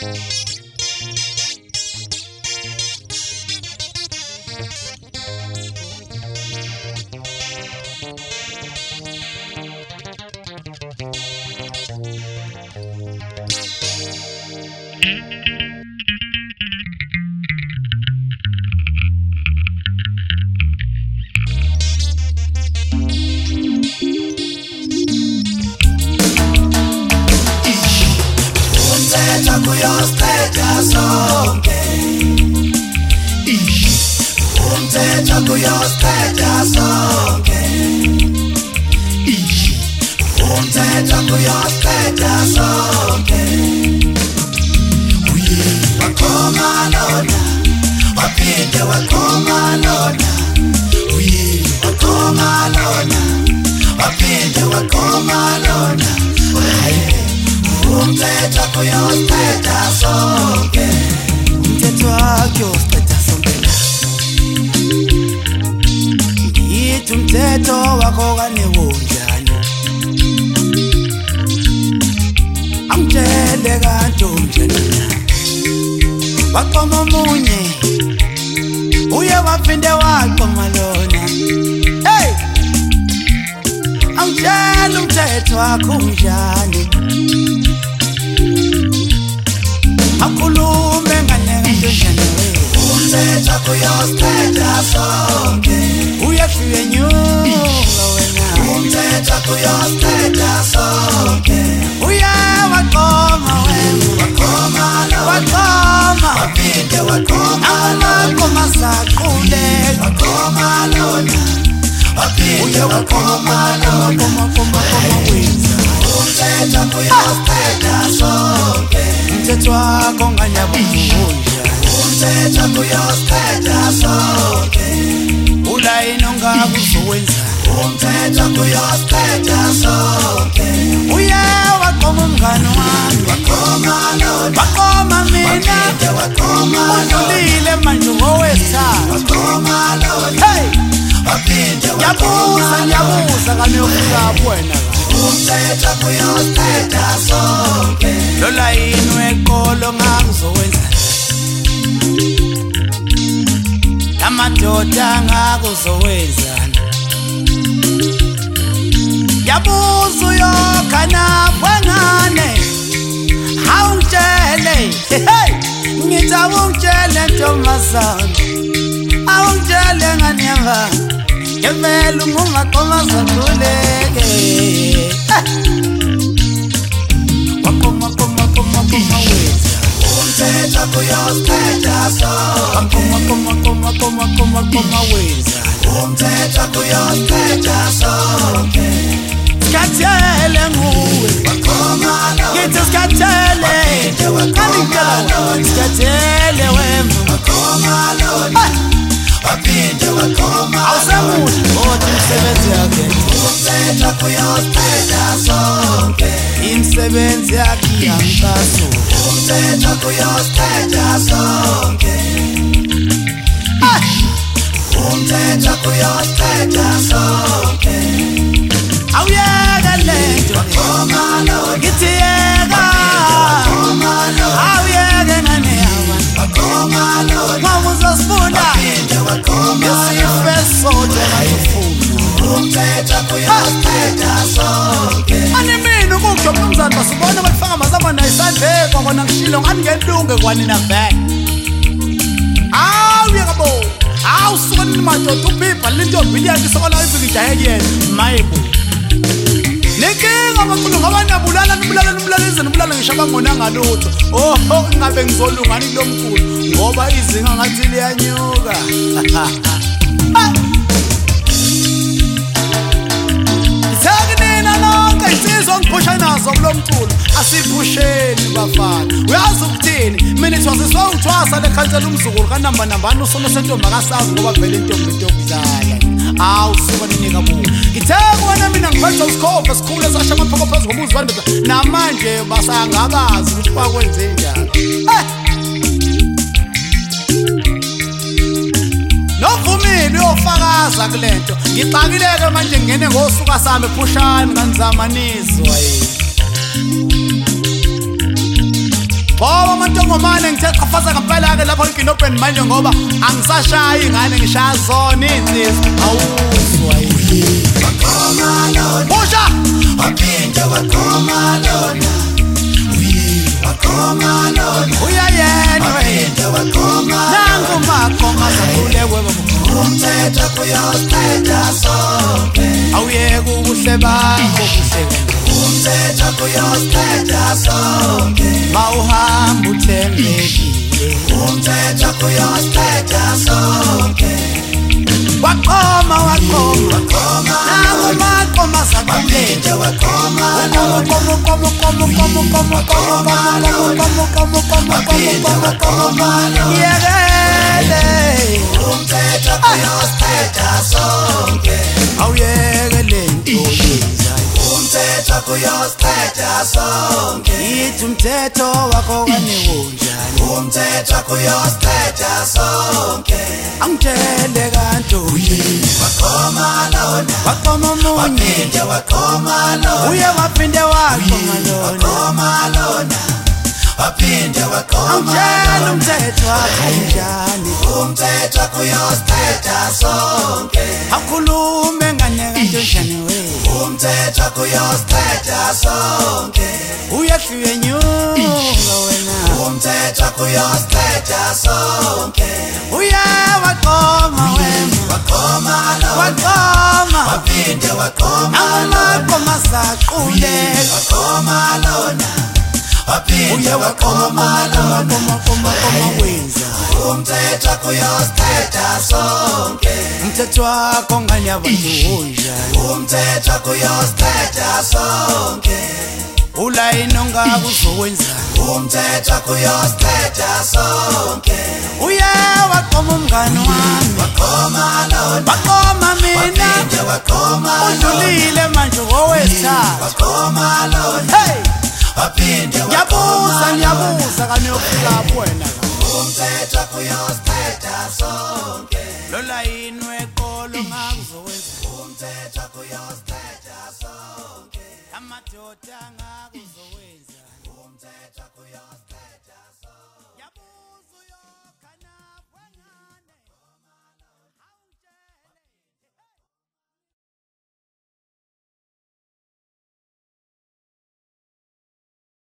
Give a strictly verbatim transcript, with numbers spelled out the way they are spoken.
Namba namba no sono sento magasazi ngoba vele intombi into yokudlala awusuka ninika bu ngithe bona mina ngiphatha usikhope esikhulu esasha amaphoko phezulu ngobuzi bantu namanje basangabazi ukuthi bakwenze njani eh novumile uyofakaza kulento ngixakileke manje ngene ngosuka sami phushani nganzamanizwa yini Baba amanto ngomane ngithe qafaza ngempela ke lapho iginobheni manje ngoba angisashayi ingane ngishaya zona insizwa awuzwa yini Wakoma lona Busha waphinde wakoma lona uyi wakoma lona uyayena waphinde wakoma nangu makoma zakule kwebo umthetho kuyosithetha sonke awuyeke ubuhle bakho buhle umthetho kuyosithetha sonke mawuhamba uthembekile umthetho kuyosithetha sonke waqoma waqoma wakoma nangu makoma zakule waphinde wakoma komo komo komo komo komo komo komo komo komo komo komo yekele umthetho kuyosithetha sonke awuyekele ntoyiza umthetho kuyosithetha sonke ithi umthetho wakho kanewonjani umthetho kuyosithetha sonke angitshele kantoyi wakoma lona waqoma omunye waphinde wakoma lona uye waphinde waqoma lona wakoma lona waphinde wakoma angitshele umthetho wakho unjani umthetho kuyosithetha sonke akhulume ngane kantonjani we umthetho kuyosithetha sonke uyefike nyuka wena umthetho kuyosithetha sonke uye waqoma wena wakoma lona waqoma waphinde wakoma amaqoma saqule wakoma lona waphinde uye waqoma wakoma lona koma koma koma wenza umthetho kuyosithetha sonke umthetho wakho ngane yabantu unjani umthetho kuyosithetha sonke ulayini ongakuzokwenzani umthetho kuyosithetha sonke uye waqoma umngani wami wakoma lona waqoma mina waphinde wakoma udlulile manje ngowesithathu wakoma lona hey waphinde ngiyabuza ngiyabuza kaniyofika lapho wena umthetho kuyosithetha sonke lo layini weqolo ngakuzowenza umthetho kuyosithetha sonke amadoda ngakuzowenza umthetho kuyosithetha